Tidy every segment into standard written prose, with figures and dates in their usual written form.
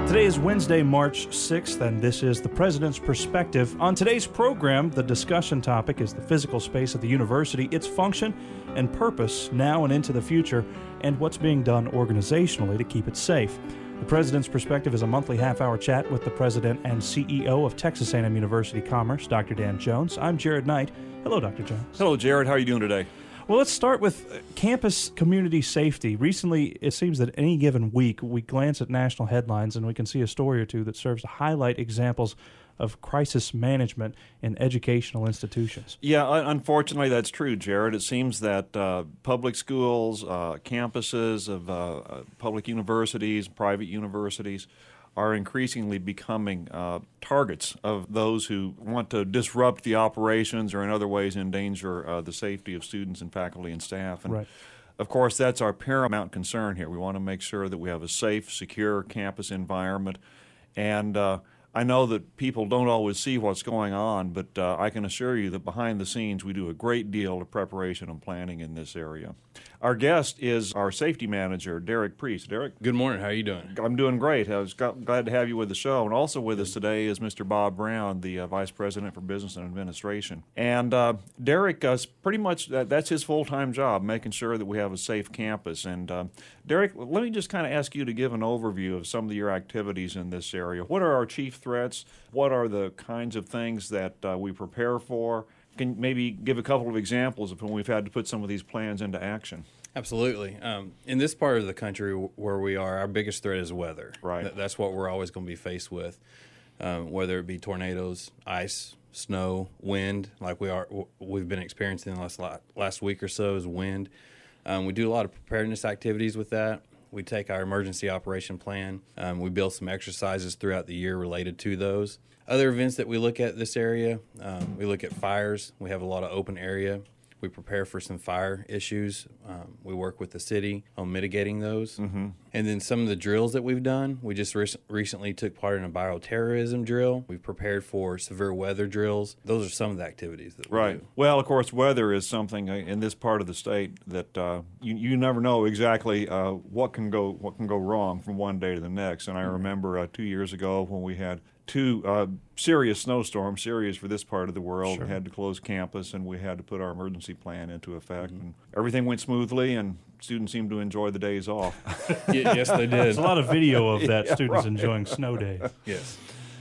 Today is Wednesday, March 6th, and this is the President's Perspective. On today's program, the discussion topic is the physical space of the university, its function and purpose now and into the future, and what's being done organizationally to keep it safe. The President's Perspective is a monthly half-hour chat with the President and CEO of Texas A&M University Commerce, Dr. Dan Jones. I'm Jared Knight. Hello, Dr. Jones. Hello, Jared. How are you doing today? Well, let's start with campus community safety. Recently, it seems that any given week, we glance at national headlines and we can see a story or two that serves to highlight examples of crisis management in educational institutions. Yeah, unfortunately, that's true, Jared. It seems that public schools, campuses of public universities, private universities, are increasingly becoming targets of those who want to disrupt the operations or in other ways endanger the safety of students and faculty and staff. And Right. Of course, that's our paramount concern here. We want to make sure that we have a safe, secure campus environment. And I know that people don't always see what's going on, but I can assure you that behind the scenes we do a great deal of preparation and planning in this area. Our guest is our safety manager, Derek Priest. Derek? Good morning. How are you doing? I'm doing great. I was glad to have you with the show. And also with us today is Mr. Bob Brown, the Vice President for Business and Administration. And Derek, pretty much that's his full-time job, making sure that we have a safe campus. And Derek, let me just kind of ask you to give an overview of some of your activities in this area. What are our chief threats? What are the kinds of things that we prepare for? Can maybe give a couple of examples of when we've had to put some of these plans into action? Absolutely. In this part of the country where we are, our biggest threat is weather. Right. That's what we're always going to be faced with, whether it be tornadoes, ice, snow, wind, like we've been experiencing the last week or so is wind. We do a lot of preparedness activities with that. We take our emergency operation plan. We build some exercises throughout the year related to those. Other events that we look at this area, we look at fires. We have a lot of open area. We prepare for some fire issues. We work with the city on mitigating those. Mm-hmm. And then some of the drills that we've done, we just recently took part in a bioterrorism drill. We've prepared for severe weather drills. Those are some of the activities that we do. Well, of course, weather is something in this part of the state that you never know exactly what can go wrong from one day to the next. And I remember 2 years ago when we had two serious snowstorms, serious for this part of the world. Sure. We had to close campus, and we had to put our emergency plan into effect. Mm-hmm. And everything went smoothly, and students seemed to enjoy the days off. Yes, they did. There's a lot of video of that, Yeah, students right. enjoying snow days. Yes.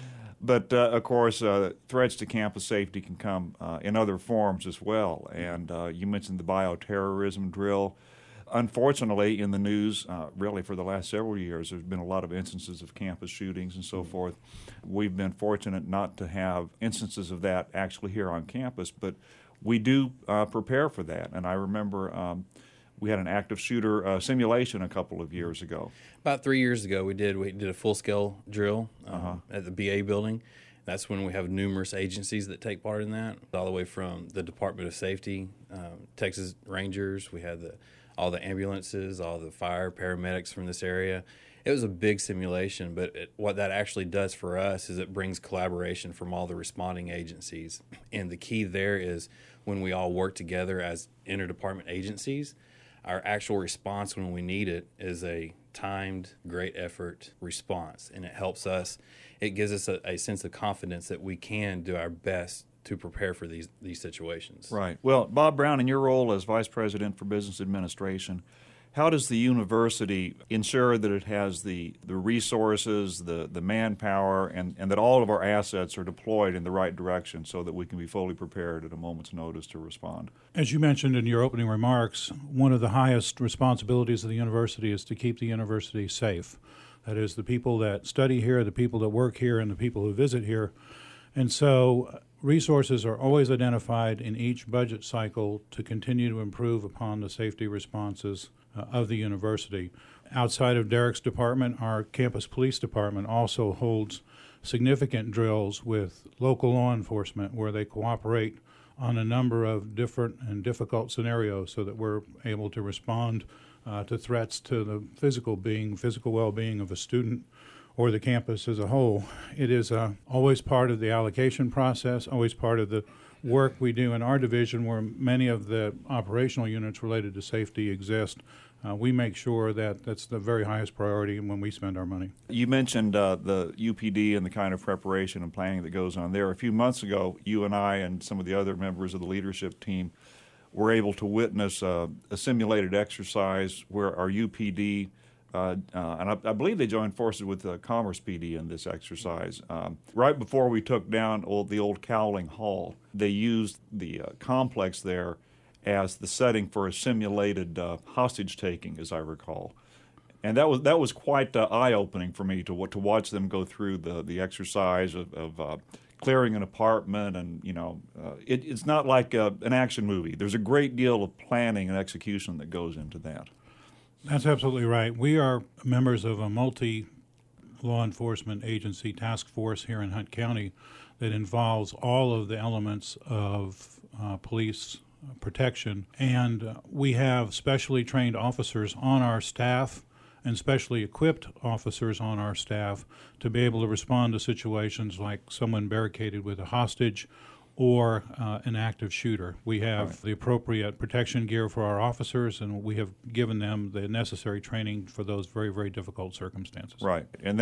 But, of course, threats to campus safety can come in other forms as well. And you mentioned the bioterrorism drill. Unfortunately, in the news, really for the last several years, there's been a lot of instances of campus shootings and so forth. We've been fortunate not to have instances of that actually here on campus, but we do prepare for that. And I remember we had an active shooter simulation a couple of years ago. About 3 years ago, we did a full-scale drill at the BA building. That's when we have numerous agencies that take part in that, all the way from the Department of Safety, Texas Rangers. We had all the ambulances, all the fire, paramedics from this area. It was a big simulation, but what that actually does for us is it brings collaboration from all the responding agencies. And the key there is when we all work together as interdepartment agencies, our actual response when we need it is a timed, great effort response. And it helps us, it gives us a sense of confidence that we can do our best to prepare for these situations. Right. Well, Bob Brown, in your role as Vice President for Business Administration, how does the university ensure that it has the resources, the manpower, and that all of our assets are deployed in the right direction so that we can be fully prepared at a moment's notice to respond? As you mentioned in your opening remarks, one of the highest responsibilities of the university is to keep the university safe. That is, the people that study here, the people that work here, and the people who visit here. And so resources are always identified in each budget cycle to continue to improve upon the safety responses of the university. Outside of Derek's department, our campus police department also holds significant drills with local law enforcement where they cooperate on a number of different and difficult scenarios so that we're able to respond to threats to the physical well-being of a student or the campus as a whole. It is always part of the allocation process, always part of the work we do in our division where many of the operational units related to safety exist. we make sure that that's the very highest priority when we spend our money. You mentioned the UPD and the kind of preparation and planning that goes on there. A few months ago, you and I and some of the other members of the leadership team were able to witness a simulated exercise where our UPD, and I believe they joined forces with Commerce PD in this exercise. Right before we took down the old Cowling Hall, they used the complex there as the setting for a simulated hostage taking, as I recall. And that was quite eye-opening for me to watch them go through the exercise of clearing an apartment, and it's not like an action movie. There's a great deal of planning and execution that goes into that. That's absolutely right. We are members of a multi-law enforcement agency task force here in Hunt County that involves all of the elements of police protection, and we have specially trained officers on our staff and specially equipped officers on our staff to be able to respond to situations like someone barricaded with a hostage or an active shooter. We have the appropriate protection gear for our officers, and we have given them the necessary training for those very, very difficult circumstances. Right, and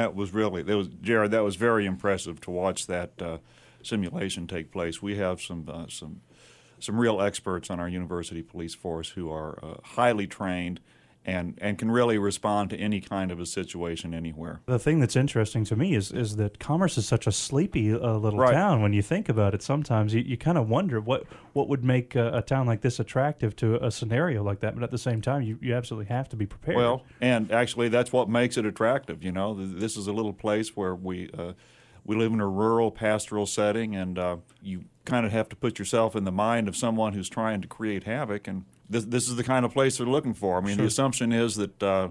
Jared, that was very impressive to watch that simulation take place. We have some real experts on our university police force who are highly trained and can really respond to any kind of a situation anywhere. The thing that's interesting to me is that Commerce is such a sleepy little town. When you think about it, sometimes you kind of wonder what would make a town like this attractive to a scenario like that. But at the same time, you absolutely have to be prepared. Well, and actually that's what makes it attractive. This is a little place where we live in a rural pastoral setting, and you kind of have to put yourself in the mind of someone who's trying to create havoc, and this is the kind of place they're looking for. I mean, The assumption is that that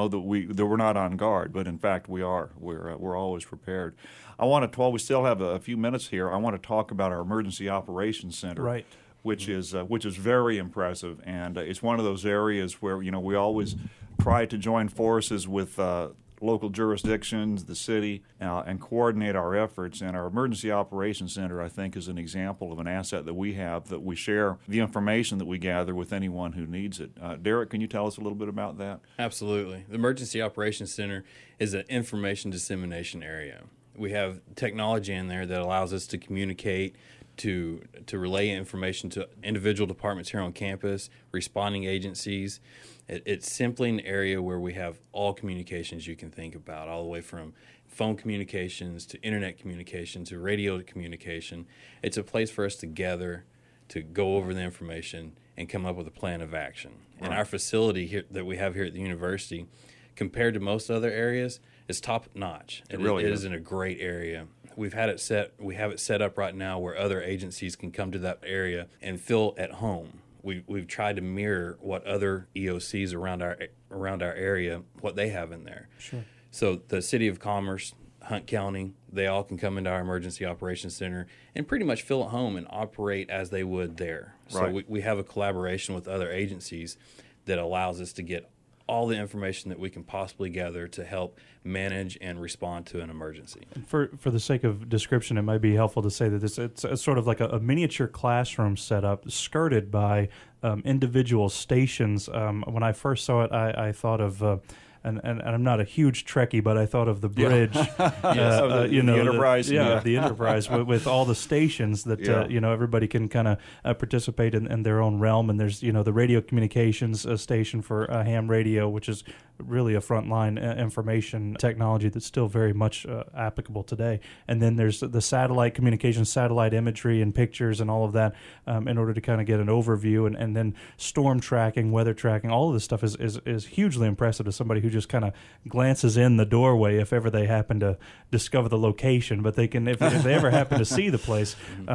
we're not on guard, but in fact we are. We're always prepared. While we still have a few minutes here, I want to talk about our Emergency Operations Center, right, which is very impressive, and it's one of those areas where we always try to join forces with local jurisdictions, the city, and coordinate our efforts. And our Emergency Operations Center, I think, is an example of an asset that we have, that we share the information that we gather with anyone who needs it. Derek, can you tell us a little bit about that? Absolutely. The Emergency Operations Center is an information dissemination area. We have technology in there that allows us to communicate, to relay information to individual departments here on campus, responding agencies. It's simply an area where we have all communications you can think about, all the way from phone communications to internet communication to radio communication. It's a place for us to gather, to go over the information, and come up with a plan of action. Right. And our facility here that we have here at the university, compared to most other areas, is top notch. It is in a great area. We have it set up right now where other agencies can come to that area and feel at home. We've tried to mirror what other EOCs around our area, what they have in there. Sure. So the City of Commerce, Hunt County, they all can come into our Emergency Operations Center and pretty much feel at home and operate as they would there. So we have a collaboration with other agencies that allows us to get all the information that we can possibly gather to help manage and respond to an emergency. For the sake of description, it might be helpful to say that it's sort of like a miniature classroom setup skirted by individual stations. When I first saw it, I thought of... And I'm not a huge Trekkie, but I thought of the bridge, the Enterprise, the Enterprise with all the stations that everybody can kind of participate in their own realm. And there's the radio communications station for ham radio, which is really a frontline information technology that's still very much applicable today. And then there's the satellite communications, satellite imagery and pictures and all of that in order to kind of get an overview. And then storm tracking, weather tracking, all of this stuff is hugely impressive to somebody who just kind of glances in the doorway if ever they happen to discover the location. But they can, if they ever happen to see the place,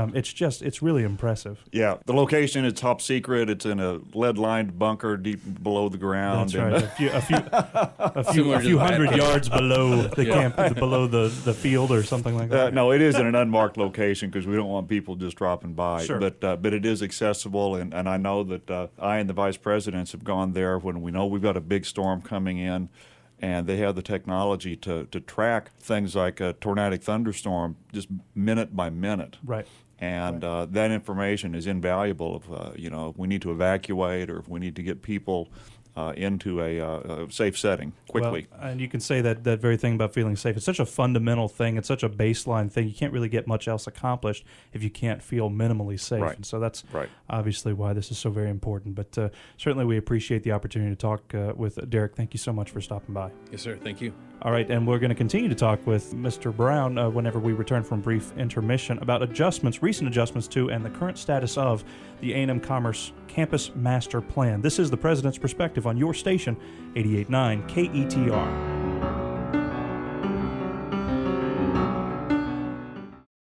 it's really impressive. Yeah, the location is top secret. It's in a lead-lined bunker deep below the ground. That's right. A few hundred yards below the camp, below the field or something like that. No, it is in an unmarked location because we don't want people just dropping by. Sure. But it is accessible, and I know that I and the vice presidents have gone there when we know we've got a big storm coming in, and they have the technology to track things like a tornadic thunderstorm just minute by minute. Right. And that information is invaluable if we need to evacuate or if we need to get people into a safe setting quickly. Well, and you can say that very thing about feeling safe. It's such a fundamental thing. It's such a baseline thing. You can't really get much else accomplished if you can't feel minimally safe. Right. And so that's Right. obviously why this is so very important. But certainly we appreciate the opportunity to talk with Derek. Thank you so much for stopping by. Yes, sir. Thank you. All right, and we're going to continue to talk with Mr. Brown whenever we return from brief intermission about recent adjustments to, and the current status of the A&M Commerce Campus Master Plan. This is the President's Perspective on your station, 88.9 KETR.